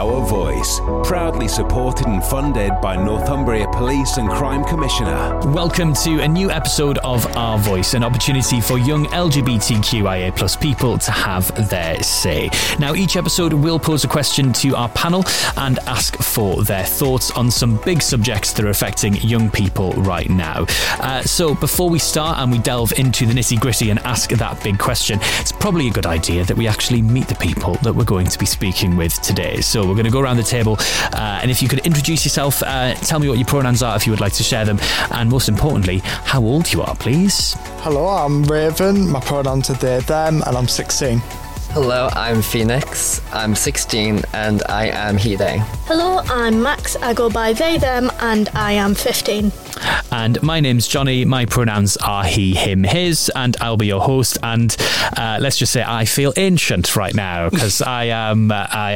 Our Voice, proudly supported and funded by Northumbria Police and Crime Commissioner. Welcome to a new episode of Our Voice, an opportunity for young LGBTQIA plus people to have their say. Now, each episode will pose a question to our panel and ask for their thoughts on some big subjects that are affecting young people right now. So before we start and we delve into the nitty-gritty and ask that big question, it's probably a good idea that we actually meet the people that we're going to be speaking with today. So we're going to go around the table, and if you could introduce yourself, tell me what your pronouns are if you would like to share them, and most importantly, how old you are, please. Hello, I'm Raven. My pronouns are they, them, and I'm 16. Hello, I'm Phoenix. I'm 16 and I am he, they. Hello, I'm Max. I go by they, them, and I am 15. And my name's Johnny. My pronouns are he, him, his, and I'll be your host. And let's just say I feel ancient right now because I am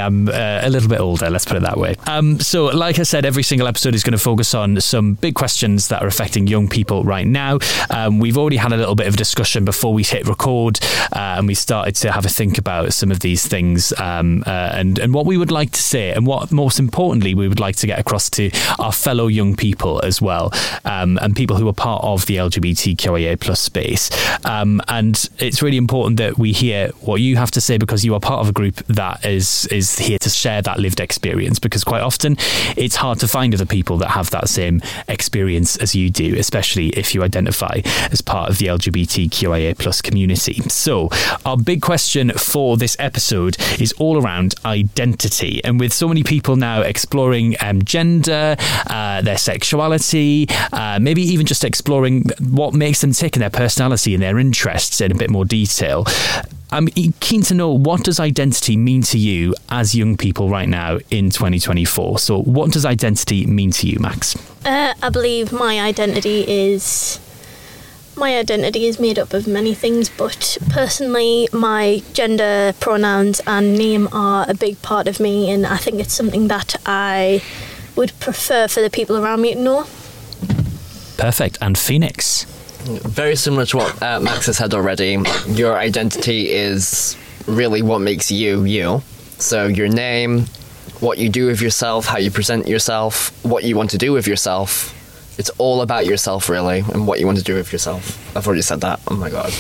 a little bit older. Let's put it that way. So, like I said, every single episode is going to focus on some big questions that are affecting young people right now. We've already had a little bit of discussion before we hit record, and we started to have a think about some of these things and what we would like to say, and what most importantly we would like to get across to our fellow young people as well. And people who are part of the LGBTQIA plus space. And it's really important that we hear what you have to say, because you are part of a group that is here to share that lived experience, because quite often it's hard to find other people that have that same experience as you do, especially if you identify as part of the LGBTQIA plus community. So our big question for this episode is all around identity. And with so many people now exploring gender, their sexuality, maybe even just exploring what makes them tick in their personality and their interests in a bit more detail. I'm keen to know, what does identity mean to you as young people right now in 2024? So what does identity mean to you, Max? I believe my identity is made up of many things, but personally my gender, pronouns and name are a big part of me, and I think it's something that I would prefer for the people around me to know. Perfect. And Phoenix? Very similar to what Max has said already. Your identity is really what makes you, you. So your name, what you do with yourself, how you present yourself, what you want to do with yourself. It's all about yourself, really, and what you want to do with yourself. I've already said that. Oh, my God.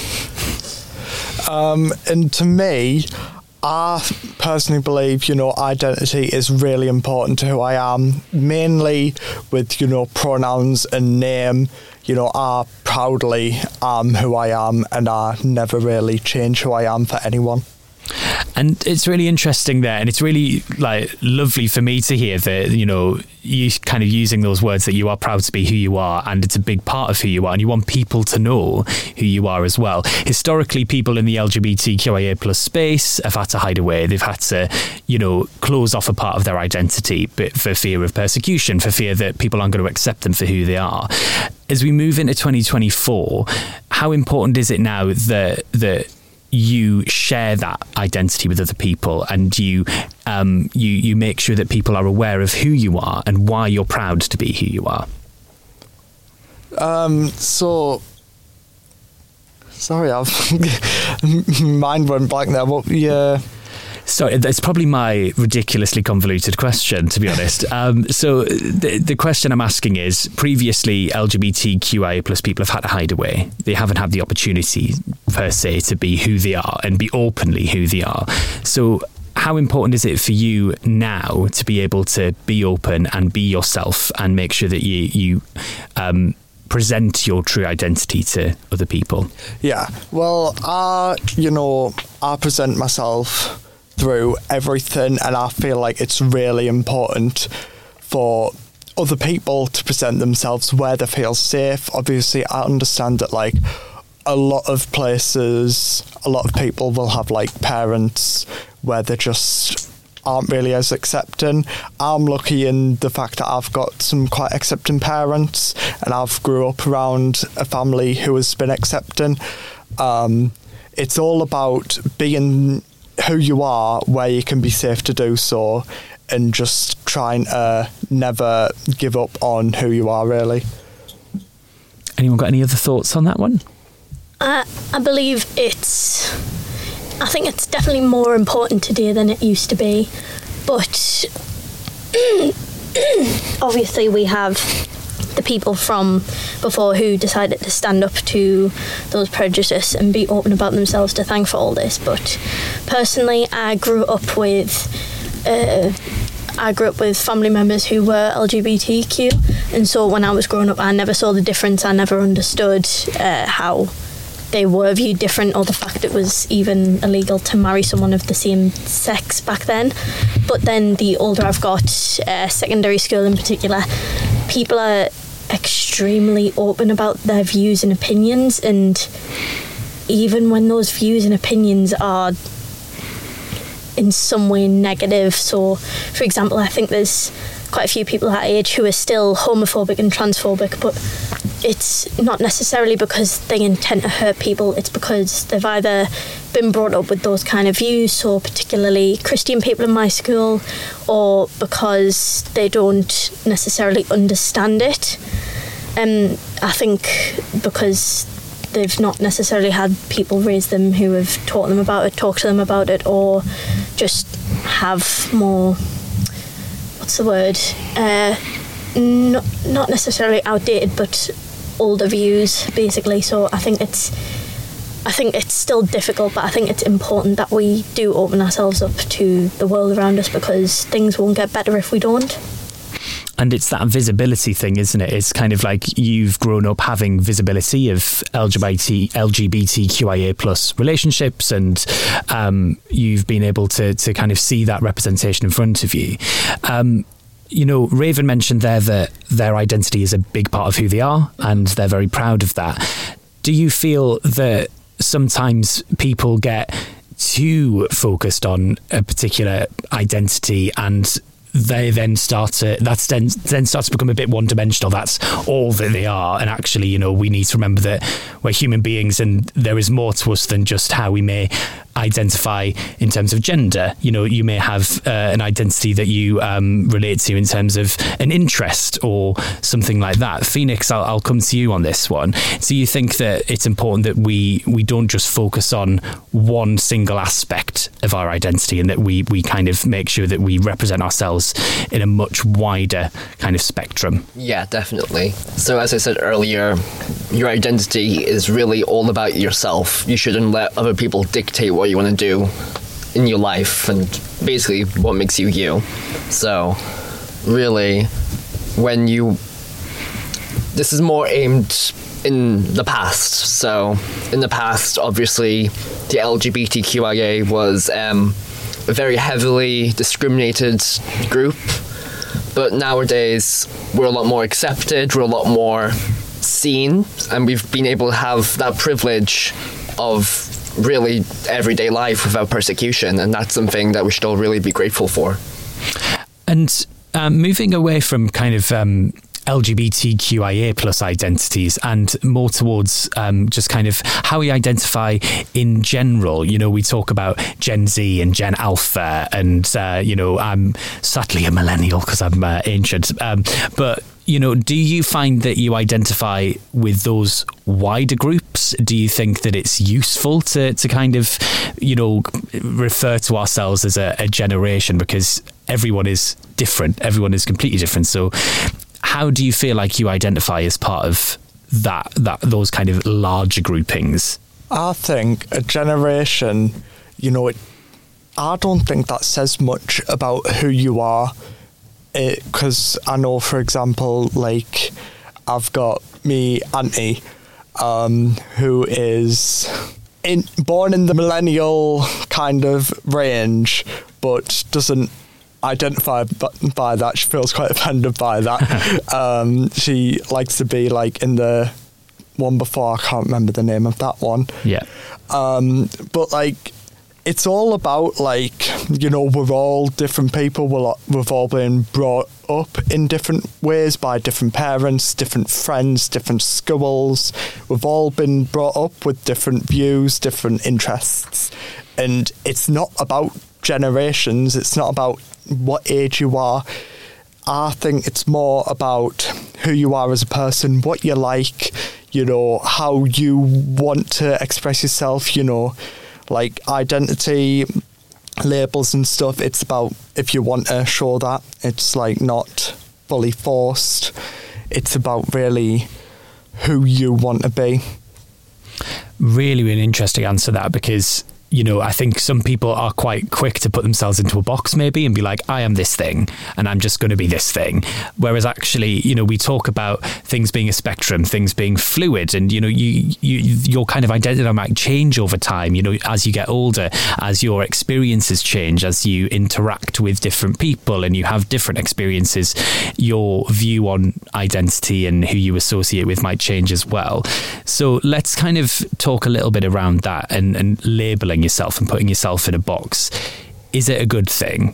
And to me, I personally believe, identity is really important to who I am, mainly with, pronouns and name. I proudly am who I am, and I never really change who I am for anyone. And it's really interesting there, and it's really lovely for me to hear that, you kind of using those words, that you are proud to be who you are, and it's a big part of who you are, and you want people to know who you are as well. Historically, people in the LGBTQIA plus space have had to hide away. They've had to, close off a part of their identity, but for fear of persecution, for fear that people aren't going to accept them for who they are. As we move into 2024, how important is it now that you share that identity with other people, and you make sure that people are aware of who you are and why you're proud to be who you are? Sorry, mind went blank there. But yeah. So it's probably my ridiculously convoluted question, to be honest. So the question I'm asking is, previously LGBTQIA plus people have had to hide away. They haven't had the opportunity, per se, to be who they are and be openly who they are. So how important is it for you now to be able to be open and be yourself and make sure that you present your true identity to other people? Yeah, well, I present myself through everything, and I feel like it's really important for other people to present themselves where they feel safe. Obviously, I understand that a lot of places, a lot of people will have parents where they just aren't really as accepting. I'm lucky in the fact that I've got some quite accepting parents, and I've grew up around a family who has been accepting. It's all about being who you are, where you can be safe to do so, and just trying to never give up on who you are, really. Anyone got any other thoughts on that one? I believe I think it's definitely more important today than it used to be. But obviously we have the people from before who decided to stand up to those prejudices and be open about themselves to thank for all this. But personally, I grew up with family members who were LGBTQ, and so when I was growing up I never saw the difference. I never understood how they were viewed different, or the fact it was even illegal to marry someone of the same sex back then. But then the older I've got, secondary school in particular, people are extremely open about their views and opinions, and even when those views and opinions are in some way negative. So, for example, I think there's quite a few people our age who are still homophobic and transphobic, but it's not necessarily because they intend to hurt people. It's because they've either been brought up with those kind of views, so particularly Christian people in my school, or because they don't necessarily understand it. I think because they've not necessarily had people raise them who have taught them about it, talk to them about it, or just have more, what's the word, not necessarily outdated, but older views, basically. So I think it's still difficult, but I think it's important that we do open ourselves up to the world around us, because things won't get better if we don't. And it's that visibility thing, isn't it? It's kind of like you've grown up having visibility of LGBTQIA plus relationships, and you've been able to kind of see that representation in front of you. You know, Raven mentioned there that their identity is a big part of who they are, and they're very proud of that. Do you feel that sometimes people get too focused on a particular identity, and they then start to become a bit one-dimensional? That's all that they are, and actually, you know, we need to remember that we're human beings, and there is more to us than just how we may identify in terms of gender. You know, you may have an identity that you relate to in terms of an interest or something like that. Phoenix, I'll come to you on this one. So you think that it's important that we don't just focus on one single aspect of our identity, and that we kind of make sure that we represent ourselves in a much wider kind of spectrum? Yeah, definitely. So as I said earlier, your identity is really all about yourself. You shouldn't let other people dictate what you want to do in your life, and basically what makes you you. So really, this is more aimed in the past. So in the past, obviously, the LGBTQIA was a very heavily discriminated group, but nowadays we're a lot more accepted, we're a lot more seen, and we've been able to have that privilege of really everyday life without persecution, and that's something that we should all really be grateful for. And moving away from kind of LGBTQIA plus identities and more towards just kind of how we identify in general. You know, we talk about Gen Z and Gen Alpha, and you know, I'm sadly a millennial because I'm ancient, but you know, do you find that you identify with those wider groups? Do you think that it's useful to kind of, you know, refer to ourselves as a generation, because everyone is different, everyone is completely different? So how do you feel like you identify as part of those kind of larger groupings? I think a generation, you know, I don't think that says much about who you are. Because I know, for example, like, I've got me auntie, who is born in the millennial kind of range, but doesn't identify by that. She feels quite offended by that. She likes to be like in the one before, I can't remember the name of that one. Yeah. But like, it's all about, like, you know, we're all different people. We've all been brought up in different ways by different parents, different friends, different schools. We've all been brought up with different views, different interests. And it's not about generations. It's not about what age you are. I think it's more about who you are as a person, what you like, you know, how you want to express yourself, you know. Like, identity labels and stuff, it's about if you want to show that. It's like not fully forced. It's about really who you want to be. Really, really interesting answer that, because you know, I think some people are quite quick to put themselves into a box maybe and be like, I am this thing and I'm just going to be this thing. Whereas actually, you know, we talk about things being a spectrum, things being fluid, and, you know, your kind of identity might change over time, you know, as you get older, as your experiences change, as you interact with different people and you have different experiences, your view on identity and who you associate with might change as well. So let's kind of talk a little bit around that and labeling yourself and putting yourself in a box. Is it a good thing?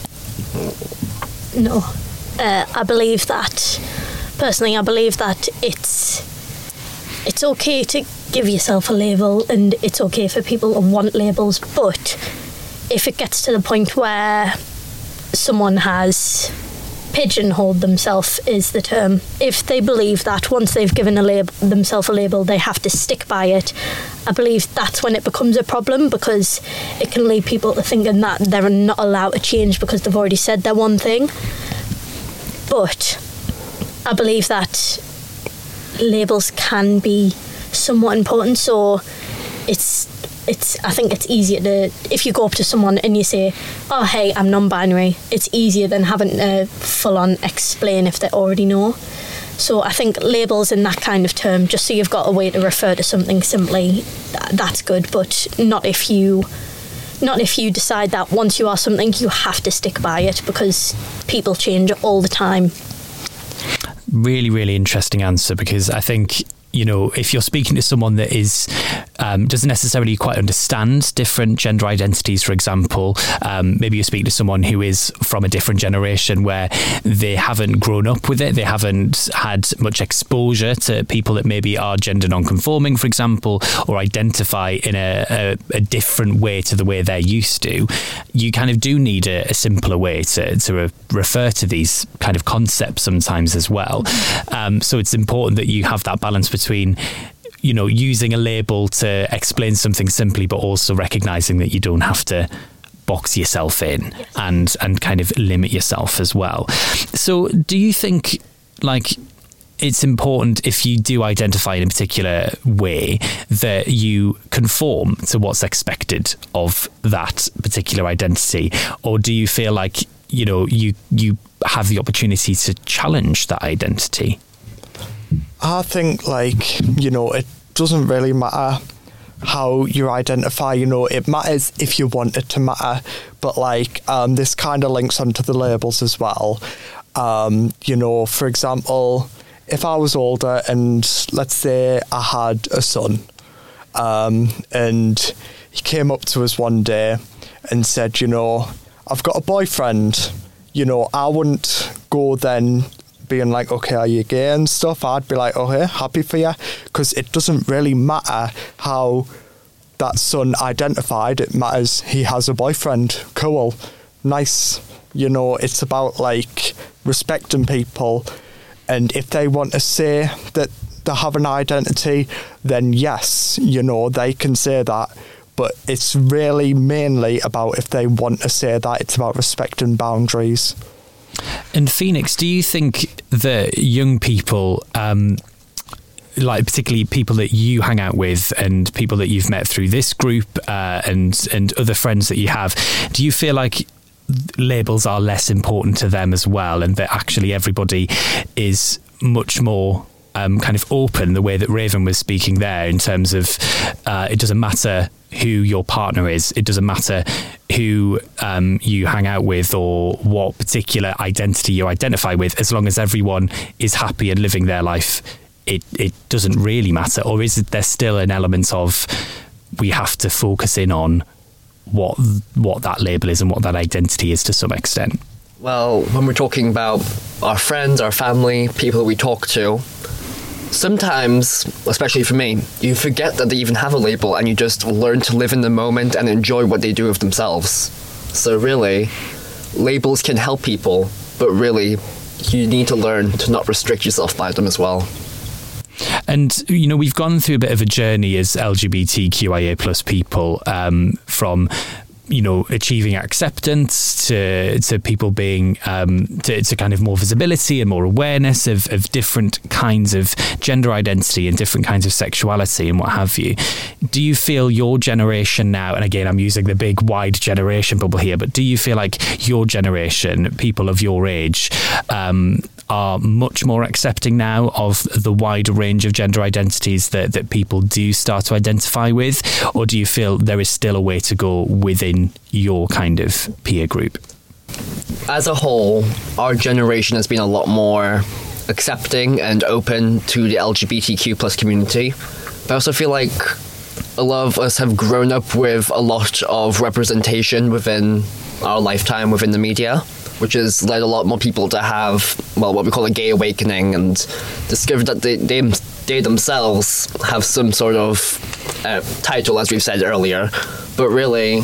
No. I believe that, personally, I believe that it's okay to give yourself a label and it's okay for people to want labels, but if it gets to the point where someone has pigeonholed themselves, is the term, if they believe that once they've given themselves a label they have to stick by it, I believe that's when it becomes a problem, because it can lead people to thinking that they're not allowed to change because they've already said they're one thing. But I believe that labels can be somewhat important, so I think it's easier to, if you go up to someone and you say, oh hey, I'm non-binary, it's easier than having to full on explain if they already know. So I think labels in that kind of term, just so you've got a way to refer to something simply, that's good, but not if you decide that once you are something you have to stick by it, because people change all the time. Really, really interesting answer, because I think, you know, if you're speaking to someone that is doesn't necessarily quite understand different gender identities, for example, maybe you speak to someone who is from a different generation where they haven't grown up with it, they haven't had much exposure to people that maybe are gender non-conforming, for example, or identify in a different way to the way they're used to. You kind of do need a simpler way to refer to these kind of concepts sometimes as well. So it's important that you have that balance between, you know, using a label to explain something simply, but also recognizing that you don't have to box yourself in. Yes. and kind of limit yourself as well. So do you think, like, it's important, if you do identify in a particular way, that you conform to what's expected of that particular identity? Or do you feel like, you know, you have the opportunity to challenge that identity? I think, like, you know, it doesn't really matter how you identify, you know, it matters if you want it to matter. But, like, this kind of links onto the labels as well. You know, for example, if I was older and let's say I had a son, and he came up to us one day and said, you know, I've got a boyfriend, you know, I wouldn't go then being like, okay, are you gay and stuff? I'd be like, okay, happy for you, because it doesn't really matter how that son identified. It matters he has a boyfriend. Cool, nice. You know, it's about, like, respecting people, and if they want to say that they have an identity, then yes, you know, they can say that. But it's really mainly about, if they want to say that, it's about respecting boundaries. And Phoenix, do you think that young people, like particularly people that you hang out with and people that you've met through this group and other friends that you have, do you feel like labels are less important to them as well, and that actually everybody is much more kind of open, the way that Raven was speaking there, in terms of it doesn't matter who your partner is, it doesn't matter who you hang out with or what particular identity you identify with, as long as everyone is happy and living their life, it doesn't really matter? Or is there still an element of, we have to focus in on what that label is and what that identity is to some extent? Well, when we're talking about our friends, our family, people we talk to, sometimes, especially for me, you forget that they even have a label and you just learn to live in the moment and enjoy what they do with themselves. So really, labels can help people, but really, you need to learn to not restrict yourself by them as well. And, you know, we've gone through a bit of a journey as LGBTQIA plus people, from achieving acceptance, to people being to kind of more visibility and more awareness of different kinds of gender identity and different kinds of sexuality and what have you. Do you feel your generation now, and again I'm using the big wide generation bubble here, but do you feel like your generation, people of your age, are much more accepting now of the wide range of gender identities that people do start to identify with, or do you feel there is still a way to go within your kind of peer group? As a whole, our generation has been a lot more accepting and open to the LGBTQ plus community, but I also feel like a lot of us have grown up with a lot of representation within our lifetime within the media, which has led a lot more people to have, well, what we call a gay awakening, and discovered that they themselves have some sort of title, as we've said earlier. But really,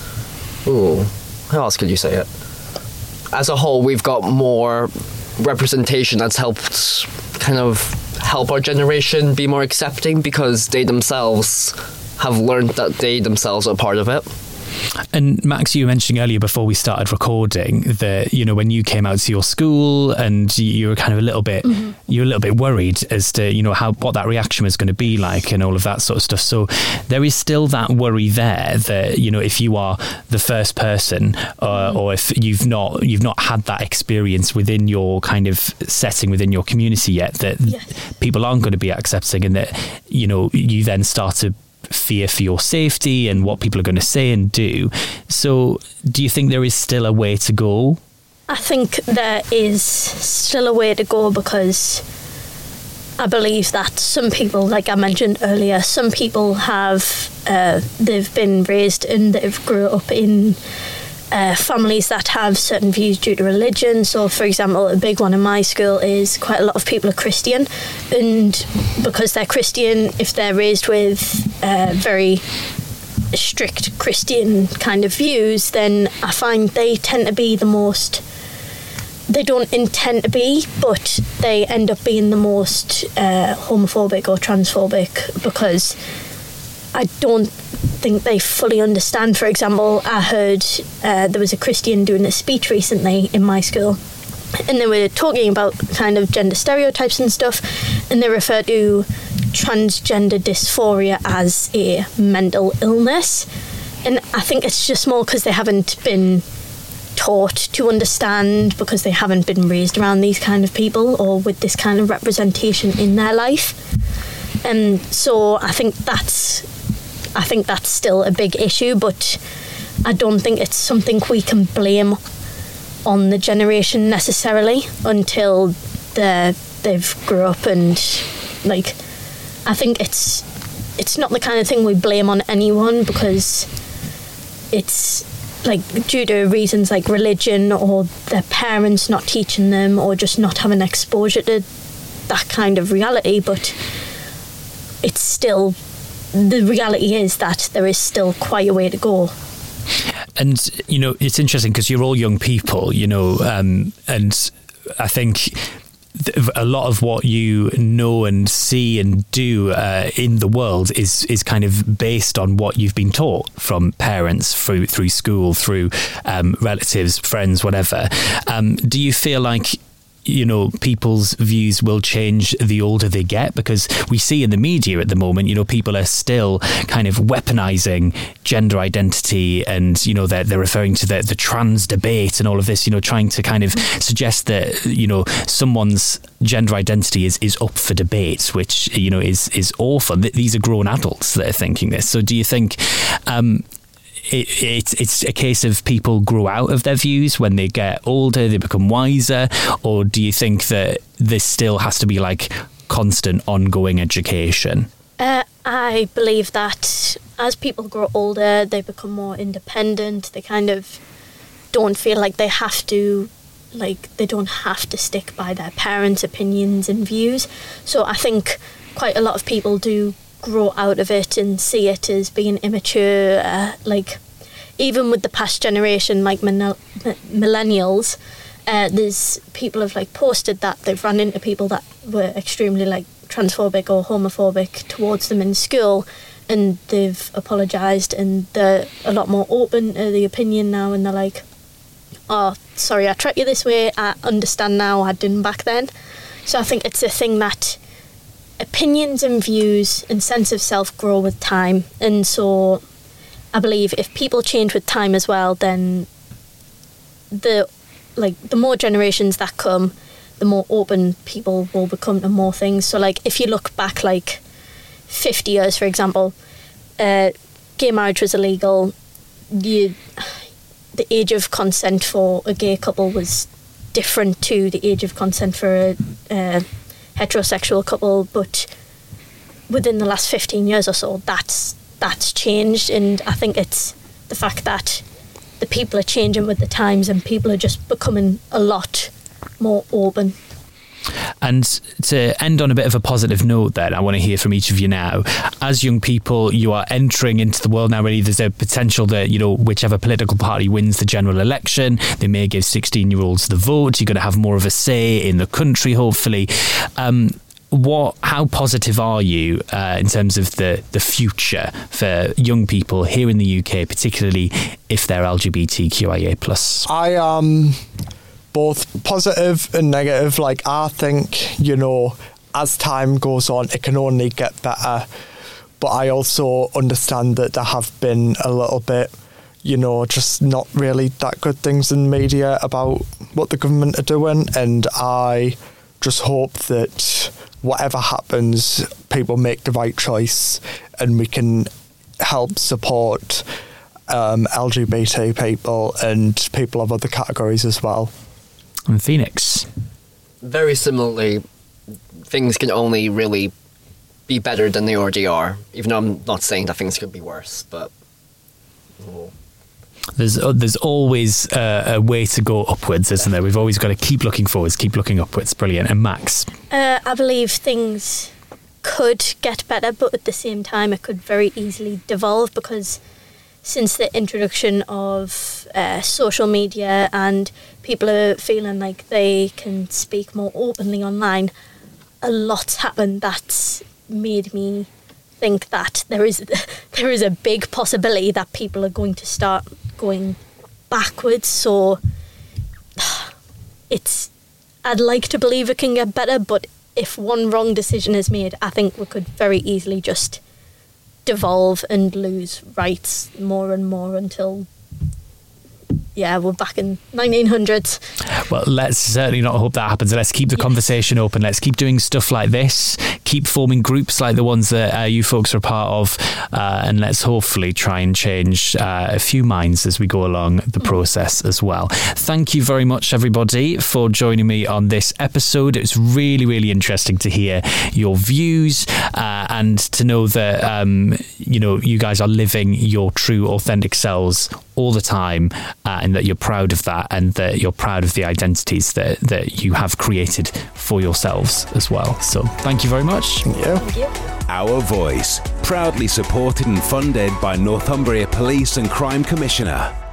how else could you say it? As a whole, we've got more representation that's helped kind of help our generation be more accepting, because they themselves have learned that they themselves are part of it. And Max, you were mentioning earlier before we started recording that, when you came out to your school and you were kind of a little bit worried as to, what that reaction was going to be like and all of that sort of stuff. So there is still that worry there that, if you are the first person or if you've not had that experience within your kind of setting within your community yet, that people aren't going to be accepting, and that, you then start to fear for your safety and what people are going to say and do. So do you think there is still a way to go? I think there is still a way to go, because I believe that some people, like I mentioned earlier, some people have they've been raised and they've grew up in families that have certain views due to religion. So, for example, a big one in my school is quite a lot of people are Christian, and because they're Christian, if they're raised with very strict Christian kind of views, then I find they tend to be the most, they don't intend to be, but they end up being the most homophobic or transphobic, because I don't think they fully understand. For example, I heard there was a Christian doing a speech recently in my school, and they were talking about kind of gender stereotypes and stuff, and they refer to transgender dysphoria as a mental illness. And I think it's just more because they haven't been taught to understand, because they haven't been raised around these kind of people or with this kind of representation in their life. And so I think that's still a big issue, but I don't think it's something we can blame on the generation necessarily until they've grew up. And like, I think it's not the kind of thing we blame on anyone, because it's like due to reasons like religion or their parents not teaching them or just not having exposure to that kind of reality. But it's still, the reality is that there is still quite a way to go. And, it's interesting because you're all young people, and I think a lot of what you know and see and do in the world is kind of based on what you've been taught from parents, through school, through relatives, friends, whatever. Do you feel like people's views will change the older they get? Because we see in the media at the moment, people are still kind of weaponizing gender identity, and they're referring to the trans debate and all of this, trying to kind of suggest that someone's gender identity is up for debate, which is awful. These are grown adults that are thinking this. So do you think it's a case of people grow out of their views when they get older, they become wiser, or do you think that this still has to be like constant ongoing education? I believe that as people grow older, they become more independent. They kind of don't feel like they have to, they don't have to stick by their parents' opinions and views. So I think quite a lot of people do grow out of it and see it as being immature. Even with the past generation, like millennials, there's people have posted that they've run into people that were extremely transphobic or homophobic towards them in school, and they've apologised, and they're a lot more open to the opinion now, and they're like, oh, sorry, I treated you this way, I understand now, I didn't back then. So I think it's a thing that opinions and views and sense of self grow with time, and so I believe if people change with time as well, then the more generations that come, the more open people will become to more things. So like if you look back like 50 years, for example, gay marriage was illegal. The age of consent for a gay couple was different to the age of consent for a heterosexual couple, but within the last 15 years or so, that's changed, and I think it's the fact that the people are changing with the times, and people are just becoming a lot more open. And to end on a bit of a positive note then, I want to hear from each of you now. As young people, you are entering into the world now, really. There's a potential that, whichever political party wins the general election, they may give 16-year-olds the vote. You're going to have more of a say in the country, hopefully. How positive are you in terms of the future for young people here in the UK, particularly if they're LGBTQIA+? I am both positive and negative. Like, I think, as time goes on, it can only get better. But I also understand that there have been a little bit, just not really that good things in media about what the government are doing. And I just hope that whatever happens, people make the right choice and we can help support LGBT people and people of other categories as well. And Phoenix? Very similarly, things can only really be better than they already are, even though I'm not saying that things could be worse, but... There's always a way to go upwards, isn't there? We've always got to keep looking forwards, keep looking upwards. Brilliant. And Max? I believe things could get better, but at the same time it could very easily devolve, because since the introduction of social media and people are feeling like they can speak more openly online, a lot's happened that's made me think that there is a big possibility that people are going to start going backwards. So I'd like to believe it can get better, but if one wrong decision is made, I think we could very easily just devolve and lose rights more and more until we're back in 1900s. Well, let's certainly not hope that happens. Let's keep the conversation open. Let's keep doing stuff like this, keep forming groups like the ones that you folks are a part of, and let's hopefully try and change a few minds as we go along the process as well. Thank you very much, everybody, for joining me on this episode. It was really, really interesting to hear your views and to know that you guys are living your true, authentic selves all the time, and that you're proud of that, and that you're proud of the identities that you have created for yourselves as well. So thank you very much. Thank you. Our Voice, proudly supported and funded by Northumbria Police and Crime Commissioner.